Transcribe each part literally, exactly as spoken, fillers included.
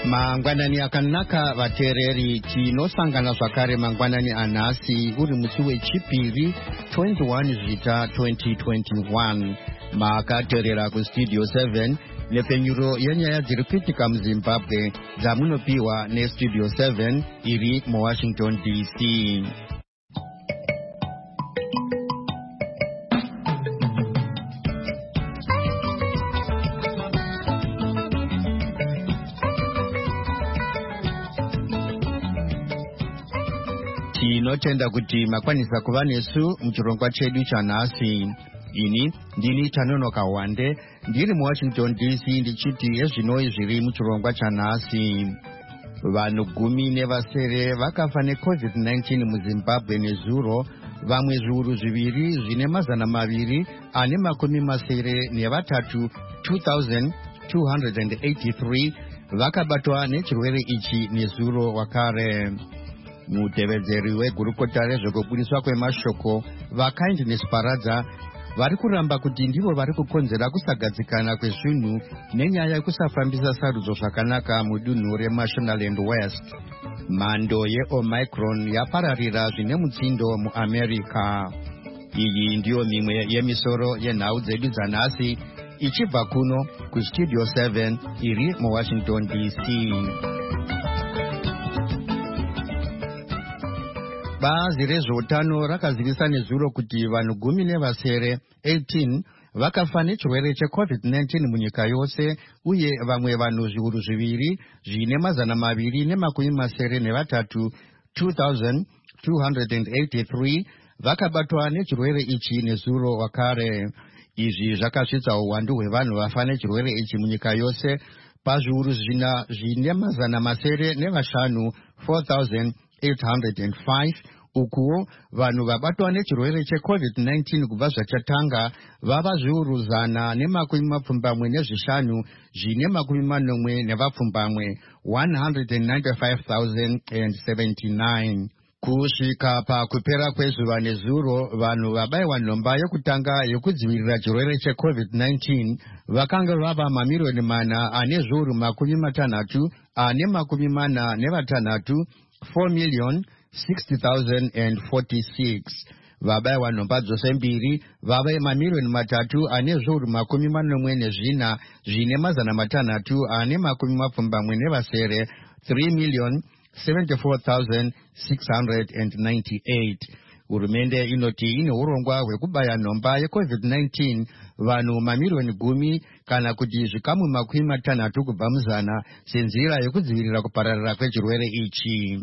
Mangwanani akanaka vateereri, tinosangana zvakare mangwanani anhasi uri musi wechipiri twenty-one zvita twenty twenty-one. Makateerera kustudio seven nepfenyuro yenyaya dziri kuitika muZimbabwe dzamunopiwa nestudio seven iri muWashington D C. Tinotenda kuti makwanisa kuva nesu muchirongwa chedu chanhasi. Ini ndini Tanonoka Wande ndiri muWashington D C ndichiti ezvinoi zviri muchirongwa chanhasi. Vanhu gumi nevasere vakafa necovid nineteen muZimbabwe nezuro, vamwe zviuru zviviri zvine mazana maviri ane makumi masere nevatatu two thousand two hundred eighty-three vakabatwa nechirwere ichi nezuro wakare. Mutevedzeri wegurukota rezvekubudiswa kwemashoko vaKindness Paradza vari kuramba kuti ndivo vari kukonzera kusagadzikana kwezvinhu nenyaya yekusafambisa sarudzo zvakanaka mudunhu reMashonaland West. Mhando yeOmicron yapararira zvine mutsindo muAmerica. Iyi ndiyo mimwe yemisoro yenhau dzedu dzanhasi ichibva kuno kustudio seven iri muWashington D C. Bazi rezveutano rakazivisa nezuro kuti vanhu gumi nevasere eighteen vakafa nechirwere checovid nineteen munyika yose, uye vamwe vanhu zviuru zviviri zvine mazana maviri nemakumi masere nevatatu two thousand two hundred eighty-three vakabatwa nechirwere ichi nezuro wakare. Izvi zvakasvitsa uwandu hwevanhu vafa nechirwere ichi munyika yose pazviuru zvina zvine mazana masere nevashanu four thousand eight hundred five. Ukuwo vanhu vabatwa nechirwere checovid nineteen kubva zvachatanga vava zviuru zana nemakumi mapfumbamwe nezvishanu zvine makumi manomwe nevapfumbamwe one hundred ninety-five thousand seventy-nine. Kusvika pakupera kwezuva nezuro, vanhu vabayiwa nhomba yekutanga yekudzivirira chirwere checovid nineteen vakanga vava mamirioni mana ane zviuru makumi matanhatu ane makumi mana nevatanhatu four million sixty thousand forty-six. Vabayiwa nhomba dzose mbiri vava mamirioni matatu ane zviuru makumi manomwe nezvina zvine mazana matanhatu ane makumi mapfumbamwe nevasere three million seventy-four thousand six hundred ninety-eight. Hurumende inoti ine urongwa hwekubaya nhomba yecovid nineteen vanhu mamirioni gumi kana kuti zvikamu makumi matanhatu kubva muzana senzira yekudzivirira kupararira kwechirwere ichi.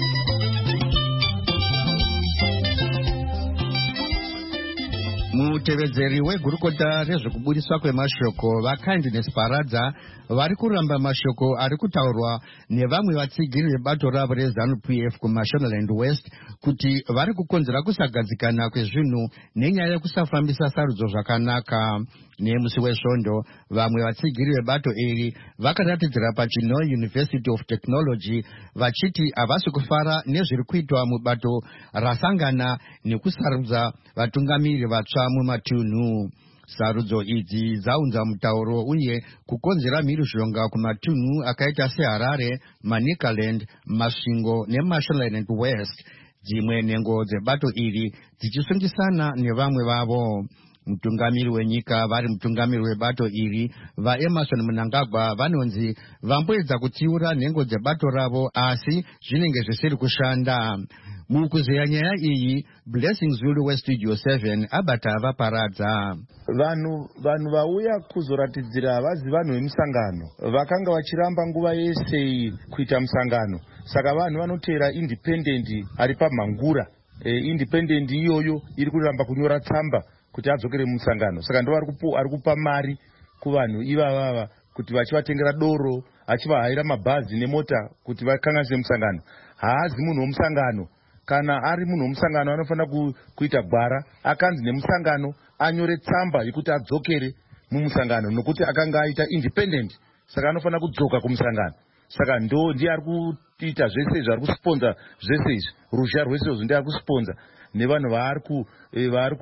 Mutevedzeri wegurukota rezvekubudiswa kwemashoko vaKindness Paradza vari kuramba mashoko ari kutaurwa nevamwe vatsigiri vebato ravo reZANU-P F kuMashonaland West kuti vari kukonzera kusagadzikana kwezvinhu nenyaya yekusafambisa sarudzo zvakanaka. Nemusi wesvondo, vamwe vatsigiri vebato iri vakaratidzira paChinoy University of Technology vachiti havasi kufara nezviri kuitwa mubato rasangana nekusarudza vatungamiri vatsva mumatunhu. Sarudzo idzi dzaunza mutauro uye kukonzera mhirizhonga kumatunhu akaita seHarare, Manicaland, Masvingo neMashonaland West, dzimwe nhengo dzebato iri dzichisundisana nevamwe vavo. Mutungamiri wenyika vari mutungamiri webato iri vaEmerson Mnangagwa vanonzi vamboedza kutsiura nhengo dzebato ravo asi zvinenge zvisiri kushanda. Mukuzeya nyaya iyi, Blessing Zulu westudio seven abata vaparadza. Vanhu vanhu vauya kuzoratidzira havazi vanhu vemusangano, vakanga vachiramba nguva yese kuita musangano, saka vanhu vanotera independent ari pamhangura. E, independent iyoyo iri kuramba kunyora tsamba kuti adzokere musangano, saka ndo ari kupa mari kuvanhu ivavava kuti vachivatengera doro, achivahayira mabhazi nemota kuti vakanganise musangano. Haazi munhu womusangano. Kana ari munhu womusangano anofanira kuita gwara akanzi nemusangano anyore tsamba yekuti adzokere mumusangano nokuti akanga aita independent, saka anofanira kudzoka kumusangano. Saka ndo ndiye ari kuita zvese izvi, ari kusponza zvese izvi, ruzha rwese izvi ndiye ari kusponza nevanhu vari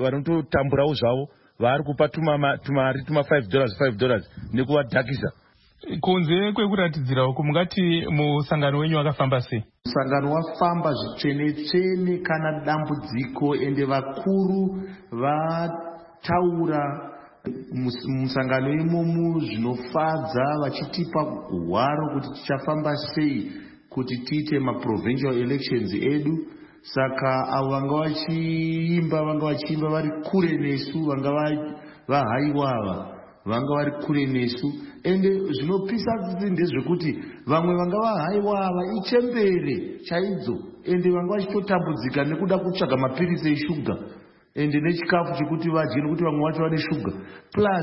vanototamburawo zvavo, vari kupa tumari tuma five dollars five dollars nekuvadhakisa. kunze kwekuratidzira uku mungati musangano wenyu wakafamba sei? Musangano wafamba zvitsvene-tsvene kana dambudziko, ende vakuru vataura musangano imomu zvinofadza, vachitipa hwaro kuti tichafamba sei kuti tiite maprovincial elections edu. Saka avo vanga vachiimba vanga vachiimba vari kure nesu, vanga vahaiwava vanga vari kure nesu. Ende zvinopisa tsitsi ndezvekuti vamwe vanga vahaiwava ichembere chaidzo, ende vanga vachitotambudzika nekuda kutsvaga mapirisi eshuga ende nechikafu chekuti vadye nekuti vamwe vacho vane shuga plus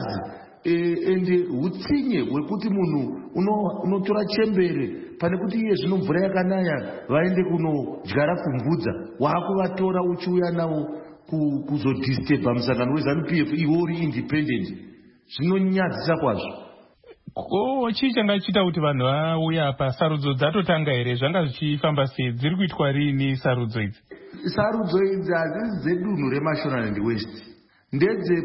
ende hutsinye hwekuti munhu unotora chembere pane kuti iye zvino mvura yakanaya vaende kunodyara kumvudza, waakuvatora uchiuya navo kuzodisturba musangano weZANU P F iwo uri independent. Zvinonyadzisa kwazvo. Ko chii changa chiita kuti vanhu vauya apa? Sarudzo dzatotanga here? Zvanga zvichifamba sei? Dziri kuitwa rini sarudzo idzi? Sarudzo idzi hadzisi dzedunhu reMashonaland West, ndedze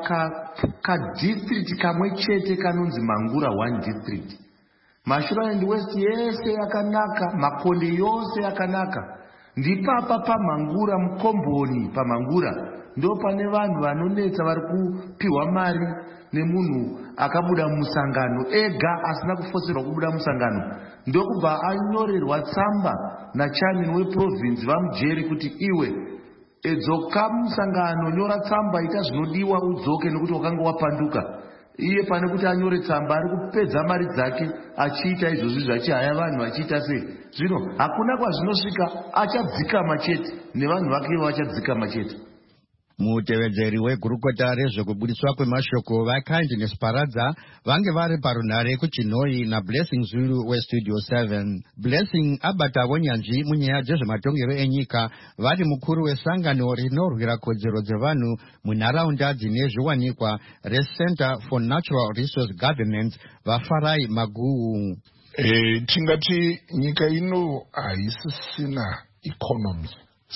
pakadistrict kamwe chete kanonzi Mangura one district. Mashonaland West yese yakanaka, Makonde yose yakanaka. Ndipapa paMangura, Mukomboni paMangura ndo pane vanhu vanonetsa vari kupiwa mari nemunhu akabuda musangano ega asina kufoserwa kubuda musangano. Ndokubva anyorerwa tsamba nachairman weprovince vamujeri kuti iwe edzoka musangano, nyora tsamba, ita zvinodiwa udzoke nekuti wakanga wapanduka. Iye pane kuti anyore tsamba ari kupedza mari dzake achiita izvozvi zvachihaya vanhu achiita sei. Zvino hakuna kwazvinosvika, achadzikama chete nevanhu vake vachadzikama chete. Mutevedzeri wegurukota rezvekubudiswa kwemashoko vaKindness Paradza vange vari parunhare kuChinoi naBlessing Zulu weStudio seven. Blessing abatavo nyanzvi munyaya dzezvematongero enyika, vari mukuru wesangano rinorwira kodzero dzevanhu munharaunda dzine zviwanikwa reCenter for Natural Resource Governance vaFarai Maguhu. E, tingati nyika ino haisisina economy,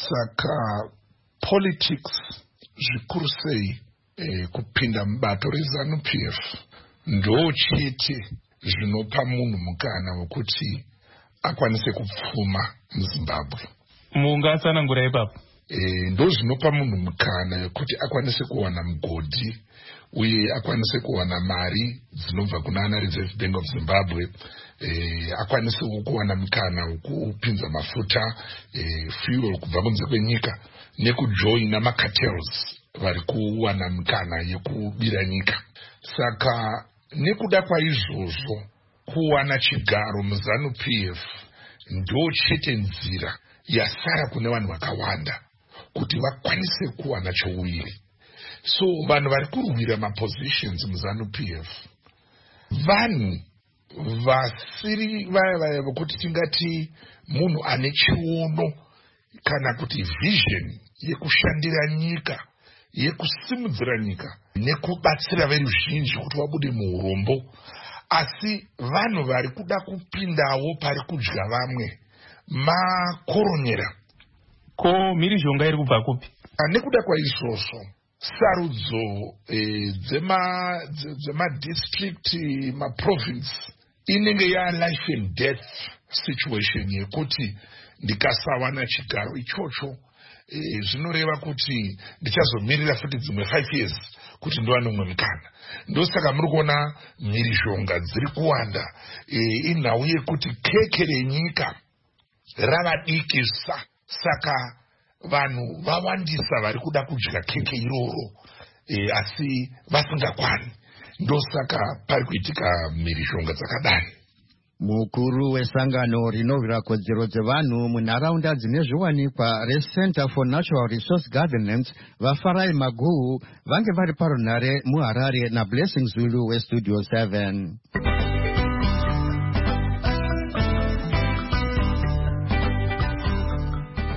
saka politics zvikuru sei eh, kupinda mubato reZANU P F ndo chete zvinopa munhu mukana wekuti akwanise kupfuma muZimbabwe. Mungatsanangura ipapo? Eh, ndo zvinopa munhu mukana wekuti akwanise kuwana mugodhi uye akwanise kuwana mari dzinobva kuna Reserve Bank of Zimbabwe. Eh, akwanise kuwana mukana wekupinza mafuta eh, fuel kubva kunze kwenyika nekujoina macartels vari kuwana mukana yekubira nyika. Saka nekuda kwaizvozvo kuwana chigaro muZANU P F ndo chete nzira yasara kune vanhu vakawanda kuti vakwanise kuwana chouwiri. So vanhu vari kurwira mapositions muZANU P F vanhu vasiri vaya vaya vokuti tingati munhu ane chiono kana kuti vision yekushandira nyika, yekusimudzira nyika nekubatsira veruzhinji kuti vabude muurombo, asi vanhu vari kuda kupindawo pari kudya vamwe, makoronyera. Ko mhirizhonga iri kubva kupi? Nekuda kwaizvozvo sarudzo eh, dzema dzemadistrict maprovince inenge ya life and death situation yekuti ndikasawana chigaro ichocho e, zvinoreva kuti ndichazomirira futi dzimwe five years kuti ndiwane umwe mukana. Ndosaka muri kuona mhirizhonga dziri kuwanda e, inhau yekuti keke renyika ravadikisa, saka vanhu vawandisa vari kuda kudya keke iroro e, asi vasingakwani. Ndosaka pari kuitika mhirizhonga dzakadai. Mukuru wesangano rinorwira kodzero dzevanhu munharaunda dzine zviwanikwa reCenter for Natural Resource Governance vaFarai Maguhu vange vari parunhare muHarare naBlessing Zulu weStudio seven.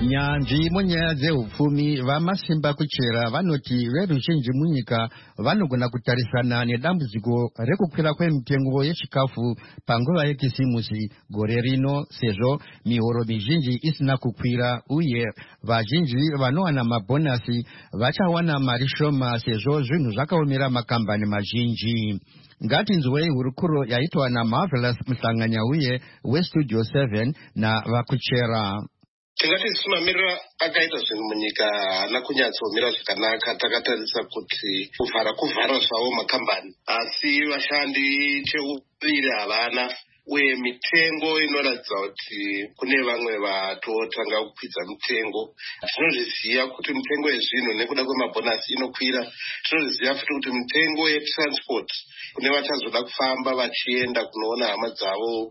nyanzvi munyaya dzeupfumi vamasimba kuchera vanoti veruzhinji munyika vanogona kutarisana nedambudziko rekukwira kwemitengo yechikafu panguva yekisimusi gore rino, sezvo mihoro mizhinji isina kukwira uye vazhinji vanowana mabhonasi vachawana mari shoma sezvo zvinhu zvakaomera makambani mazhinji. Ngatinzwei hurukuro yaitwa naMarvelous Mhlanganyauye weStudio seven navakuchera. Tingati mamiriro akaita zvinhu munyika haana kunyatsomira zvakanaka. Takatarisa kuti kuvhara kuvhara zvavo makambani, asi vashandi cheuviri havana, uye mitengo inoratidza kuti kune vamwe vatotanga kukwidza mitengo. Tinozviziva kuti mitengo yezvinhu nekuda kwemabhonasi inokwira. Tinozviziva futi kuti mitengo yetransport kune vachazoda kufamba vachienda kunoona hama dzavo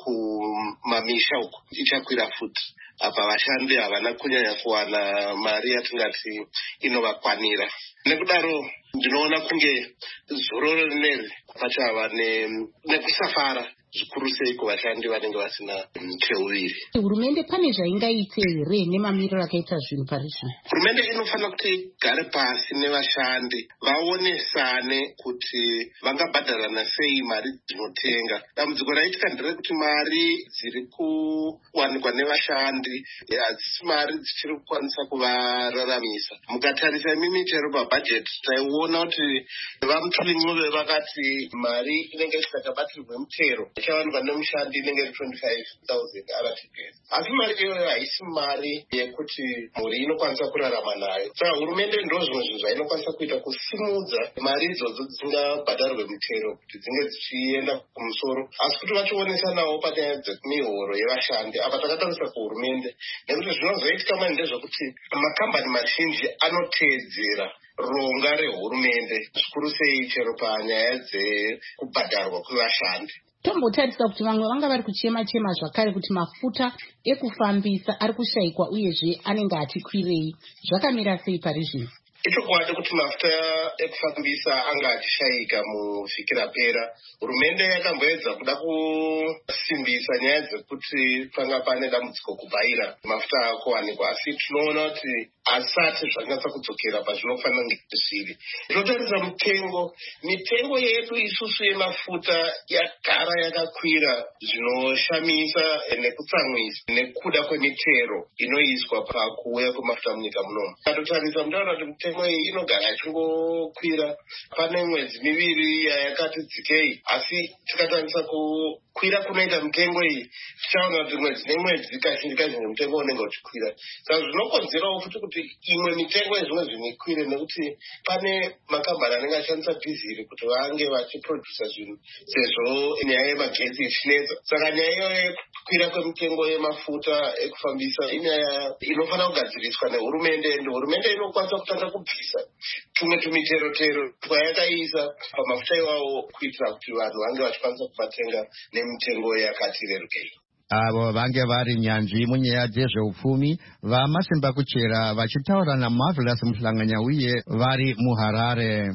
kumamisha uko ichakwira futi. Apa vashandi havana kunyanya kuwana mari yatingati inovakwanira. Nekudaro ndinoona kunge zororo rineri pachava nekusafara zvikuru sei kuvashandi vanenge vasina cheuviri. Hurumende pane zvaingaite here nemamiriro akaita zvinhu parizvino? Hurumende inofanira kuti igare pasi nevashandi vaonesane kuti vangabhadharana sei mari dzinotenga. Dambudziko raitika nderekuti mari dziri kuwanikwa nevashandi hadzisi mari dzichiri kukwanisa kuvararamisa. Mukatarisa imimi chero pabhajeti taiona kuti vamutulinyove vakati mari inenge isingakabatirwe mutero ichawanikwa nemushandi inenge iri twenty-five thousand R T P S. Asi mari iyoyo haisi mari yekuti mhuri inokwanisa kurarama nayo. Saka hurumende ndo zvimwe zvinhu zvainokwanisa kuita kusimudza mari idzodzo dzisingabhadharwe mutero kuti dzinge dzichienda kumusoro, asi kuti vachionesanawo panyaya dzemihoro yevashandi. Apa takatarisa kuhurumende nekuti zvinozoitika mani ndezvekuti makambani mazhinji anoteedzera ronga rehurumende, zvikuru sei chero panyaya dzekubhadharwa kwevashandi. Tombotarisa kuti vamwe vanga vari kuchema chema zvakare kuti mafuta ekufambisa ari kushayikwa uyezve anenge achikwirei. Zvakamira sei parizvino? Ichokwadi kuti mafuta ekufambisa anga achishayika muvhiki rapera. Hurumende yakamboedza kuda kusimbisa nyaya dzekuti panga pane dambudziko kubvaira mafuta akuwanikwa, asi tinoona kuti asati zvanyatsa kudzokera pazvinofanira kunge zviri. Tinotarisa mutengo, mitengo yedu isusu yemafuta yagara yakakwira zvinoshamisa nekutsamwisa nekuda kwemitero inoiswa pakuuya kwemafuta munyika munomu. Tatotarisa munoona kuti mitengo iyi inogara ichingokwira. Pane mwedzi miviri yakati dzikei, asi tikatarisa kukwira kunoita mitengo iyi tichaona kuti mwedzi nemwedzi kazhinji kazhinji mutengo unenge uchikwira. Saka zvinokonzerawo futi kuti imwe mitengo yezvimwe zvinhu ikwire nekuti pane makambani anenge ashandisa dhiziri kuti vange vachiprodusa zvinhu sezvo nyaya yemagetsi ichinetsa. Saka nyaya iyoyo yekukwira kwemitengo yemafuta ekufambisa inyaya inofanira kugadziriswa nehurumende, ende hurumende inokwanisa kutanga kubvisa tumwe tumitero-tero twayakaisa pamafuta iwawo kuitira kuti vanhu vange vachikwanisa kumatenga nemitengo yakati rerukei. Avo vange vari nyanzvi munyaya dzezveupfumi vamasimba kuchera vachitaura naMarvelous Mhlanganyauye vari muHarare.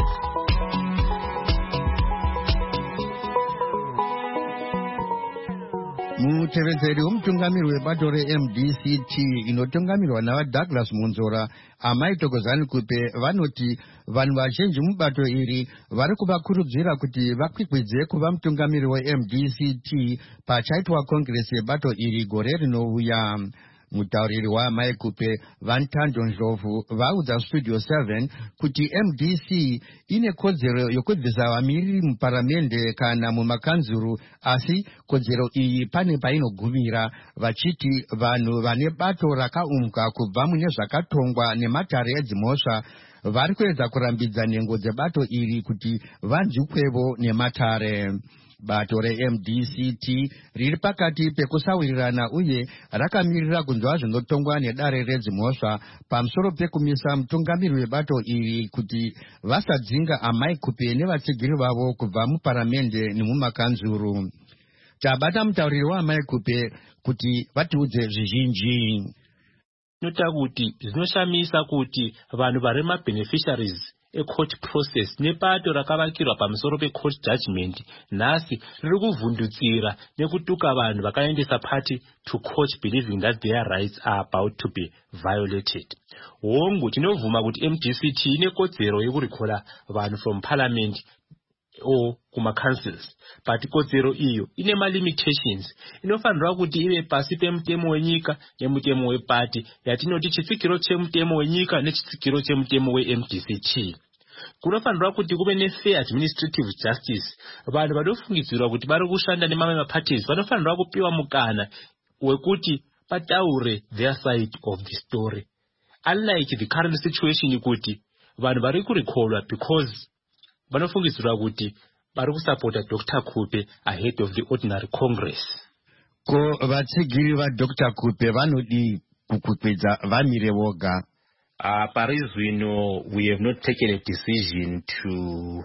Mutevedzeri womutungamiri webato reM D C T inotungamirwa navaDouglas Munzora, Amai Thokozani Kupe vanoti vanhu vazhinji mubato iri vari kuvakurudzira kuti vakwikwidze kuva mutungamiri weM D C T pachaitwa kongresi yebato iri gore rinouya. Mutauriri waMai Kupe Vantando Ndlovu vaudza Studio seven kuti M D C ine kodzero yokubvisa vamiriri muparamende kana mumakanzuru, asi kodzero iyi pane painogumira, vachiti vanhu vane bato rakaumka kubva mune zvakatongwa nematare edzimhosva vari kuedza kurambidza nhengo dzebato iri kuti vanzwikwevo nematare. Bato reM D C T riri pakati pekusawirirana uye rakamirira kunzwa zvinotongwa nedare redzimhosva pamusoro pekumisa mutungamiri webato iri kuti vasadzinga Amai Kupe nevatsigiri vavo kubva muparamende nemumakanzuru. Tabata mutauriri waAmai Kupe kuti vatiudze zvizhinji. Nota kuti zvinoshamisa kuti vanhu vari mabeneficiaries ecourt process nepato rakavakirwa pamusoro pecourt judgment nhasi riri kuvhundutsira nekutuka vanhu vakaendesa party to court believing that their rights are about to be violated. Hongu tinovhuma kuti M D C T ine kodzero yekurikola vanhu from parliament or kuma councils, but kodzero iyo ine ma limitations. Inofanirwa kuti ive pasi pemutemo wenyika nemutemo wepati yatinoti chitsigiro chemutemo wenyika nechitsigiro chemutemo we-M D C T. Kunofanirwa kuti kuve ne-fair administrative justice. Vanhu vanofungidzirwa kuti vari kushanda nemamwe maparties vanofanirwa kupiwa mukana wekuti pataure their side of the story. Unlike the current situation kuti vanhu vari kurikolwa because vanofungidzirwa kuti vari kusapota Doctor Kupe ahead of the ordinary Congress. Ko vatsigiri va Doctor Kupe vanodi kukwidza vamire voga. Uh, Parizwino, we have not taken a decision to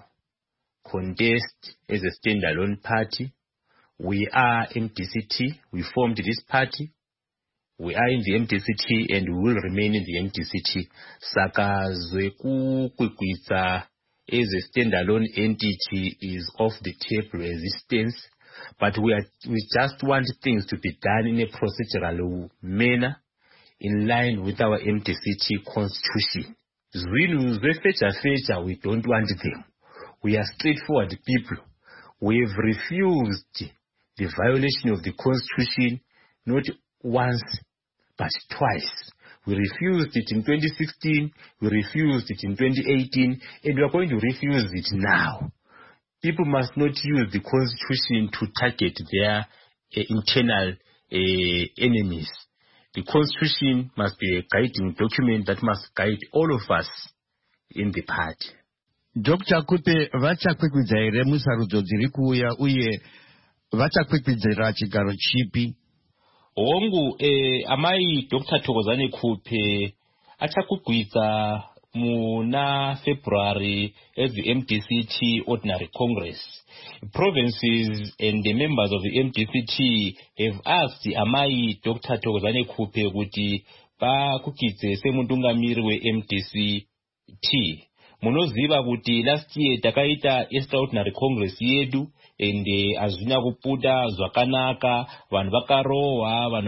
contest as a standalone party. We are M D C T. We formed this party. We are in the M D C T and we will remain in the M D C T. Saka Zwekukwikwiza as a standalone entity is off the table resistance, but we are we just want things to be done in a procedural manner in line with our M D C T constitution. Zwinu zwefecha fecha, we don't want them. We are straightforward people. We have refused the violation of the constitution not once but twice. We refused it in twenty sixteen, we refused it in twenty eighteen, and we are going to refuse it now. People must not use the constitution to target their uh, internal uh, enemies. The constitution must be a guiding document that must guide all of us in the party. Doctor Kupe vachakwikwidza here musarudzo dziri kuuya uye vachakwikwidza chigaro chipi? Hongu eh, amai Doctor Thokozani Kupe achakwikwidza muna February as the M D C T Ordinary Congress. Provinces and the members of the M D C T have asked amai Doctor Thokozani Kupe kuti vakwidze semutungamiri we-M D C T. Munoziva kuti last year takaita extraordinary congress yedu ende azvina kuputa zvakanaka, vanhu vakarohwa, vanhu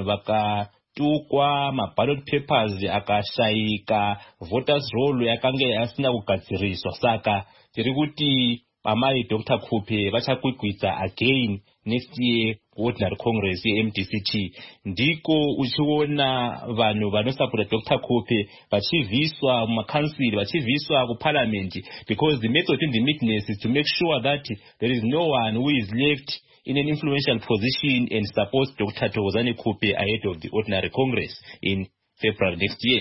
vakatukwa, maballot papers akashaika, voters roll yakanga yasina kugadziriswa. Saka tiri kuti amai Doctor Kupe vachakwikwidza again next year ordinary congress ye-M D C T. Ndiko uchiona vanhu vanosapota Doctor Kupe vachivhiswa mumakansil, vachivhiswa kuparliament, because the method in the midness is to make sure that there is no one who is left in an influential position and supports Doctor Thokozani Kupe ahead of the ordinary congress in February next year.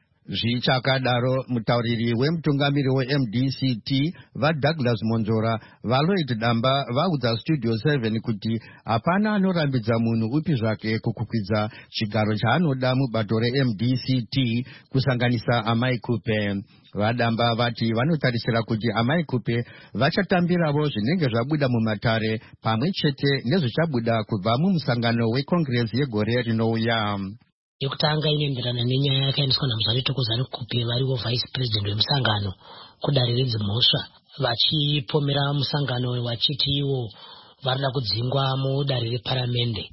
Zvichakadaro mutauriri wemutungamiri we-M D C T vaDouglas Monzora valoiti damba vaudza Studio seven kuti hapana anorambidza munhu upi zvake kukwidza chigaro chaanoda mubato re-M D C T kusanganisa amai Kupe. Vadamba vati vanotarisira kuti amai Kupe vachatambiravo zvinenge zvabuda mumatare pamwe chete nezvichabuda kubva mumusangano weCongress yegore rinouya. Yekutanga inoenderana nenyaya yakaendeswa naMuzvare Thokozani Kupe variwo vice president wemusangano kudare redzimhosva, vachipomera musangano vachiti ivo varida kudzingwa mudare reparamende.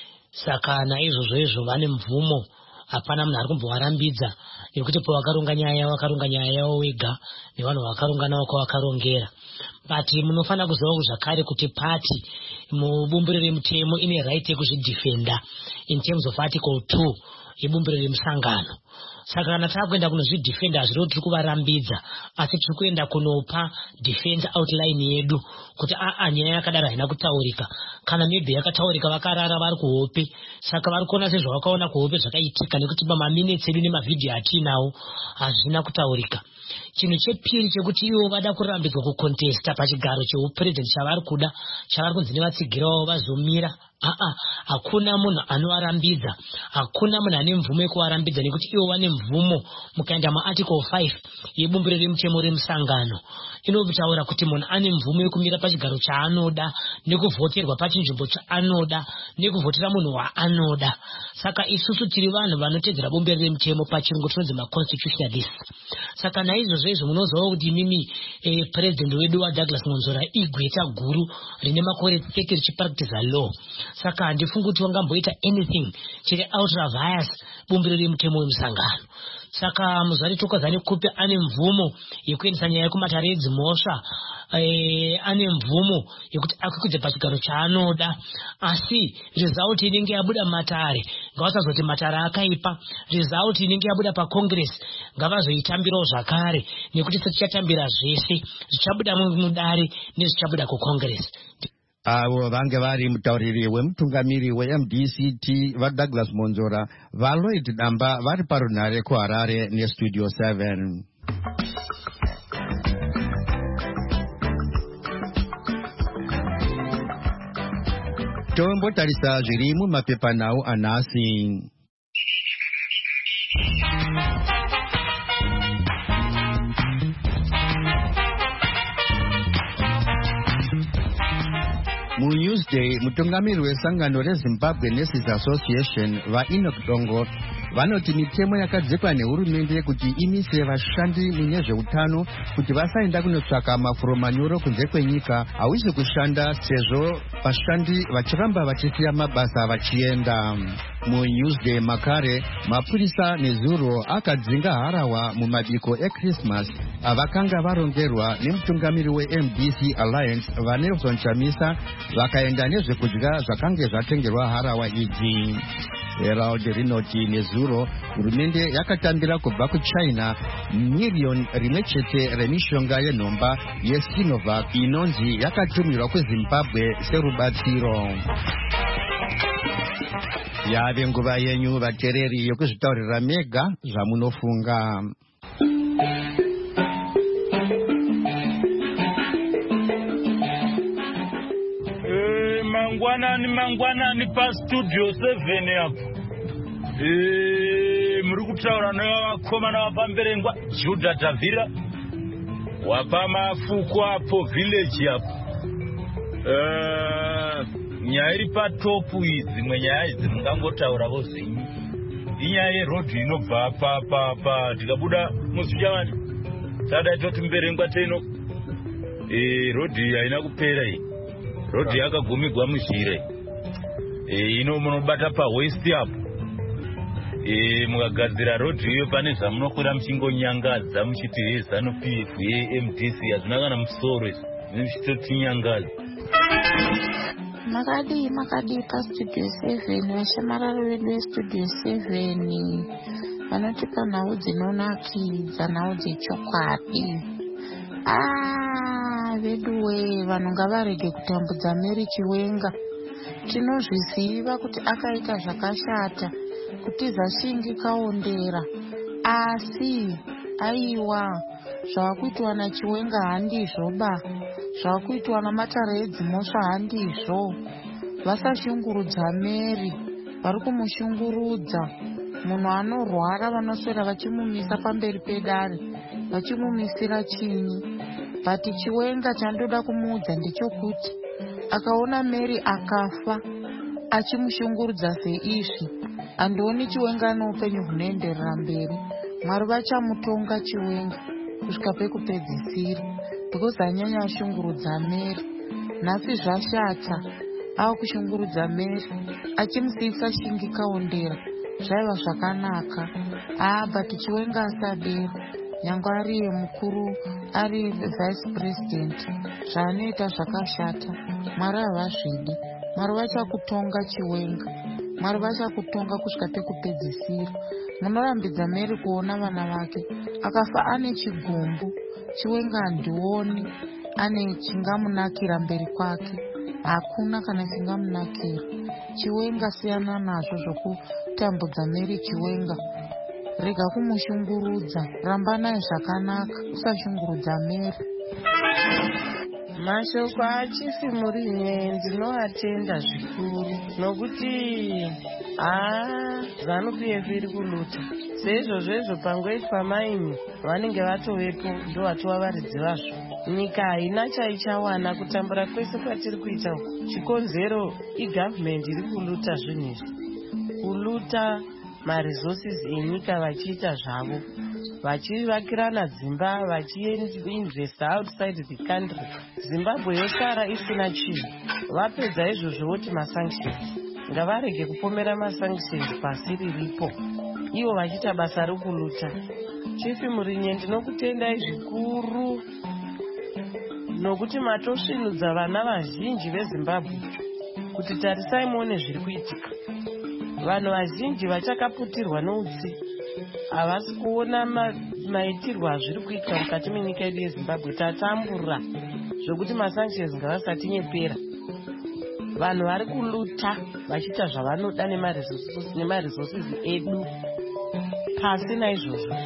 Saka naizvozvo izvo vane mvumo, hapana munhu ari kumbovarambidza nekuti pavakaronga nyaya yavo vakaronga nyaya yavo wega nevanhu vakaronga navo kwavakarongera. But munofanira kuziva zvakare kuti party mubumbiro remutemo ine right yekuzvidefenda in terms of article two yebumbiro remusangano. Saka kana takuenda kunozvidefenda hazviro tiri kuvarambidza, asi tiri kuenda kunopa defense outline yedu kuti aa nyaya yakadaro haina kutaurika, kana maybe yakataurika vakarara vari kuhope. Saka vari kuona sezvavakaona kuhope zvakaitika nekuti pamaminutes edu nemavhidhiyo atinawo hazvina kutaurika. Chinhu chepiri chekuti ivo vada kurambidzwa kukontesta pachigaro cheupresident chavari kuda, chavari kunzi nevatsigirawo vazomira aa hakuna munhu anovarambidza, hakuna munhu ane mvumo yekuvarambidza, nekuti ivo vane mvumo. Mukaenda maarticle five yebumbiro remutemo remusangano inotaura kuti munhu ane mvumo yekumira pachigaro chaanoda, nekuvhoterwa pachinzvimbo chaanoda, nekuvhotera munhu waanoda. Saka isusu tiri vanhu vanotedzera bumbiro remutemo, pachirungu tinonzi maconstitutionalists. Saka naizvozvo izvo munoziva kuti mimi eh, president wedu waDouglas Monzora igweta guru rine makore thirty richipractice law. Saka handifungi kuti wangamboita anything chiri ultra vires bumbiro remutemo wemusangano. Saka Muzvari Thokozani Kupe ane mvumo yekuendesa nyaya yekumatare edzimhosva, eh, ane mvumo yekuti akwikudze pachigaro chaanoda, asi result inenge yabuda matare ngavasazoti matare akaipa. Result inenge yabuda pacongress ngavazoitambirawo zvakare, nekuti setichatambira zvese zvichabuda mudare nezvichabuda kucongress. Avo vange vari mutauriri wemutungamiri we-M D C T vaDouglas Monzora, vaLloyd Damba vari parunhare kuHarare neStudio seven. Tombotarisa zviri mumapepanhau anhasi. MuNewsday, mutungamiri wesangano reZimbabwe Nurses Association vaEnoch Dongo vanoti mitemo yakadzikwa nehurumende kuti imise vashandi munezveutano kuti vasaenda kunotsvaka mafuro manyoro kunze kwenyika hausi kushanda, sezvo vashandi vachiramba vachisiya mabasa vachienda. MuNewsday makare, mapurisa nezuro akadzinga harawa mumabiko eChristmas avakanga varongerwa nemutungamiri we-M D C Alliance vaNelson Chamisa, vakaenda nezvekudya zvakange zvatengerwa harawa idzi. Herald rinoti nezuro hurumende yakatambira kubva kuChina miriyoni rimwe chete remishonga yenhomba yeSinovac inonzi yakatumirwa kuZimbabwe serubatsiro. Yave nguva yenyu vateereri yokuzvitaurira mega zvamunofunga. Mangwanani mangwanani pa Studio seven apo. Eh muri kutaura nevakomana vapamberengwa Judah Davira wapa mafuko apo village apo. Eh nyaya iri patopu idzi, imwe nyaya idzi mungangotaura vozvinyi. Inyaya yerodhi inobva pa pa pa tikabuda muzvichavandi sada toti mberengwa teno. Eh rodhi haina kupera iyi. Rodhi yakagumigwa muzhire. Eh ino munobata pa west apo. Eh mukagadzira rodhi iyo pane zvamunokwira muchingonyangadzza muchiti hezano P F ye-M D C hazvina kana musoro izvo. Muchitotinyangadza. Makadi makadi pa Studio seven, vashamararo vedu veStudio seven vanotipa nhau dzinonakidza, nhau dzechokwadi. Ah, veduwe vanhu ngavarege kutambudza Mary Chiwenga. Tinozviziva kuti akaita zvakashata kutiza shingi kaondera, asi aiwa zvakuitwa naChiwenga handizvoba, zvakuitwa namatare edzimhosva handizvo. Vasashungurudza Mary, vari kumushungurudza. Munhu anorwara vanoswera vachimumisa pamberi pedare, vachimumisira chinyi. Bhati Chiwenga chandoda kumuudza ndechokuti akaona Mary akafa achimushungurudza seizvi, handioni Chiwenga noupenyu hunoenderera mberi. Mwari vachamutonga Chiwenga kusvika pekupedzisira, because anyanya ashungurudza Mary. Nhasi zvashata, ava kushungurudza Mary achimusiyisa shingi kaondera. Zvaiva zvakanaka. Ah, Bhati Chiwenga asadero, nyangwe ari mukuru, ari vice president, zvaanoita zvakashata. Mwari havazvidi. Mwari vachakutonga Chiwenga. Mwari vachakutonga kusvika pekupedzisira. Munorambidza Mary kuona vana vake akafa ane chigumbu. Chiwenga handioni ane chingamunakira mberi kwake, hakuna kana chingamunakira. Chiwenga siyana nazvo zvokutambudza Mary Chiwenga. Rega kumushungurudza, rambanai zvakanaka, usashungurudza Mary. Mashoko achifi Murinye ndinoatenda zvikuru nokuti haa zanupi yefu iri kuluta seizvozvezvo pangoitwa maini vanenge vatovepo ndo vatova varidzi vazvo. Nyika haina chaichawana kutambura kwese kwatiri kuita chikonzero igavhumendi iri kuluta zvinhu izvi, kuluta maresources enyika vachiita zvavo, vachivakirana dzimba, vachiinvesta outside the country. Zimbabwe yosara isina chinhu. Vapedza izvozvo voti masanctions, ngavarege kupomera masanctions pasi riripo, ivo vachiita basa rekuluta. Chifi Murinye ndinokutendai zvikuru nokuti matosvinudza vana vazhinji veZimbabwe kuti tarisai muone zviri kuitika. Vanhu vazhinji vachakaputirwa noutsi havasi kuona maitirwa azviri kuitwa mukati menyika yedu yeZimbabwe. Tatambura zvokuti masanctions ngavasati nyepera. Vanhu vari kuluta vachiita zvavanoda nemaresources edu pasi naizvozvo.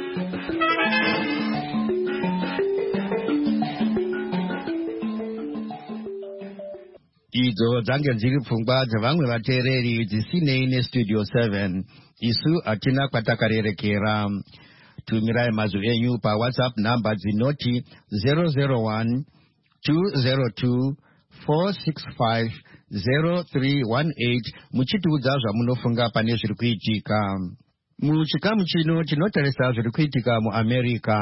Idzo dzange dziri pfungwa dzavamwe vateereri dzisinei nestudio seven. Isu hatina kwatakarerekera. Tumirai mazwi enyu paWhatsApp namba dzinoti zero zero one two zero two four six five zero three one eight muchitiudza zvamunofunga pane zviri kuitika. Muchikamu chino tinotarisa zviri kuitika muAmerica.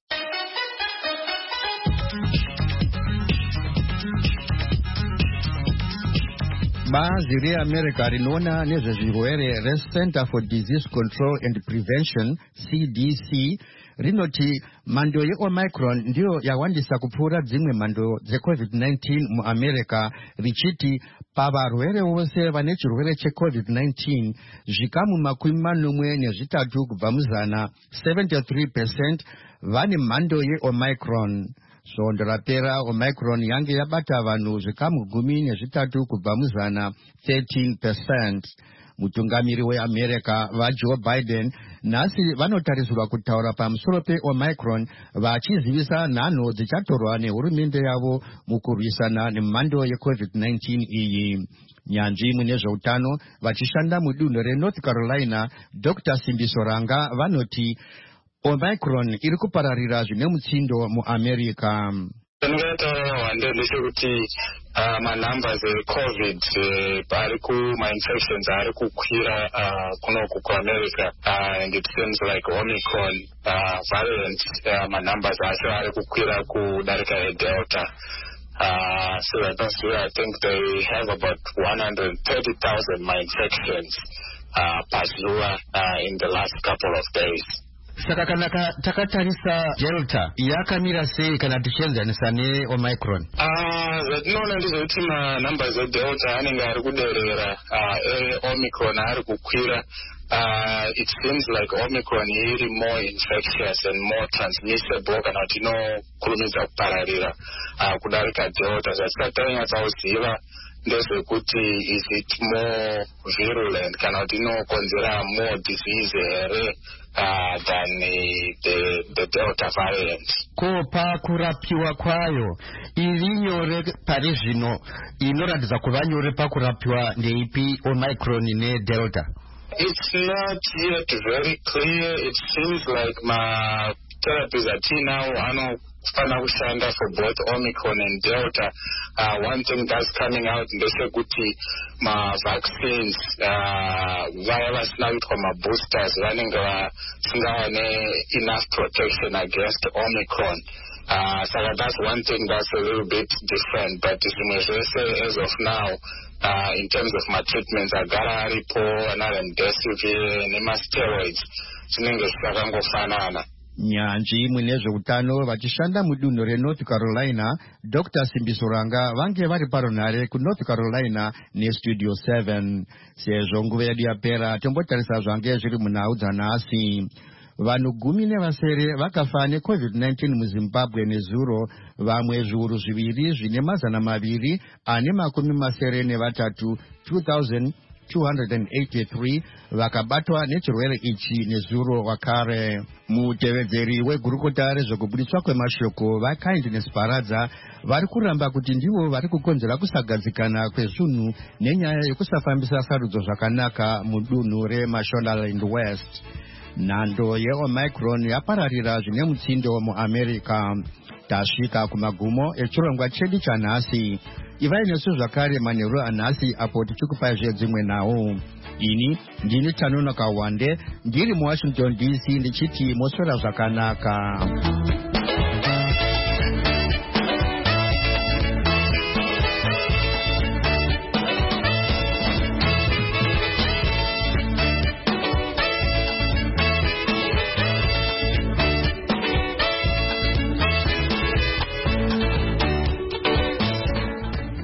Bazi reAmerica rinoona nezvezvirwere reCenter for Disease Control and Prevention C D C rinoti mhando yeOmicron ndiyo yawandisa kupfuura dzimwe mhando dzeCovid nineteen muAmerica, richiti pavarwere vose vane chirwere cheCovid nineteen zvikamu makumi manomwe nezvitatu kubva muzana seventy-three percent vane mhando yeOmicron. Svondo rapera Omicron yange yabata vanhu zvikamu gumi nezvitatu kubva muzana thirteen percent. Mutungamiri weAmerica vaJoe Biden nhasi vanotarisirwa kutaura pamusoro peOmicron vachizivisa nhano dzichatorwa nehurumende yavo mukurwisana nemhando yeCovid nineteen iyi. Nyanzvi mune zveutano vachishanda mudunhu reNorth Carolina Doctor Simbiso Ranga vanoti Omicron iri kupararira zvine mutsindo muAmerica. Ndinotaura wande ndechekuti manumbers eCovid ari kuma-infections ari kukwira kunoku kuAmerica, and it seems like Omicron variant manumbers acho ari kukwira kudarika eDelta. Uh, so that I think they have about one hundred thirty thousand infections uh, pazuva uh, in the last couple of days. Saka kana takatarisa Delta yakamira sei kana tichienzanisa neOmicron? Ah, zvatinoona ndezvekuti manumbers eDelta anenge ari kuderera, eOmicron ari kukwira. Uh, it seems like Omicron is more infectious and more transmissible kana kuti inokurumidza kupararira uh, kudarika Delta. Zvatisatanyatsakuziva ndezvekuti is it more virulent kana kuti inokonzera more disease here uh, than the, the Delta variant. Ko pakurapiwa kwayo iri nyore pari zvino inoratidza kuva nyore pakurapiwa ndeipi Omicron neDelta? It's not yet very clear. It seems like my therapies are now anofana kushanda for both Omicron and Delta. Uh, one thing that's coming out ndechekuti ma-vaccines vaya vasina kuitwa ma-boosters vanenge vasingawane enough protection against Omicron. Uh, so that's one thing that's a little bit different. But zvimwe zvese as of now, uh, in terms of my treatments, agara aripo anaremdesivir nemasteroids zvinenge zvisakangofanana. Nyanzvi mune zveutano vachishanda mudunhu reNorth Carolina Doctor Simbiso Ranga vange vari paronhare kuNorth Carolina neStudio seven. Sezvo nguva yedu yapera tombotarisa zvange zviri munhau dzanhasi. Vanhu gumi nevasere vakafa neCovid nineteen muZimbabwe nezuro, vamwe zviuru zviviri zvine mazana maviri ane makumi masere nevatatu two thousand two hundred eighty-three vakabatwa nechirwere ichi nezuro wakare. Mutevedzeri wegurukota rezvekubudiswa kwemashoko vaKindness Paradza vari kuramba kuti ndivo vari kukonzera kusagadzikana kwezvinhu nenyaya yekusafambisa sarudzo zvakanaka mudunhu reMashonaland West. Nhando yeOmicron yapararira zvine mutsindo muAmerica. Tasvika kumagumo echirongwa chedu chanhasi. Ivai nesu zvakare manheru anhasi apo tichikupai zvedzimwe nawo. Ini ndini Tanonoka Wande ndiri muWashington D C ndichiti moswera zvakanaka.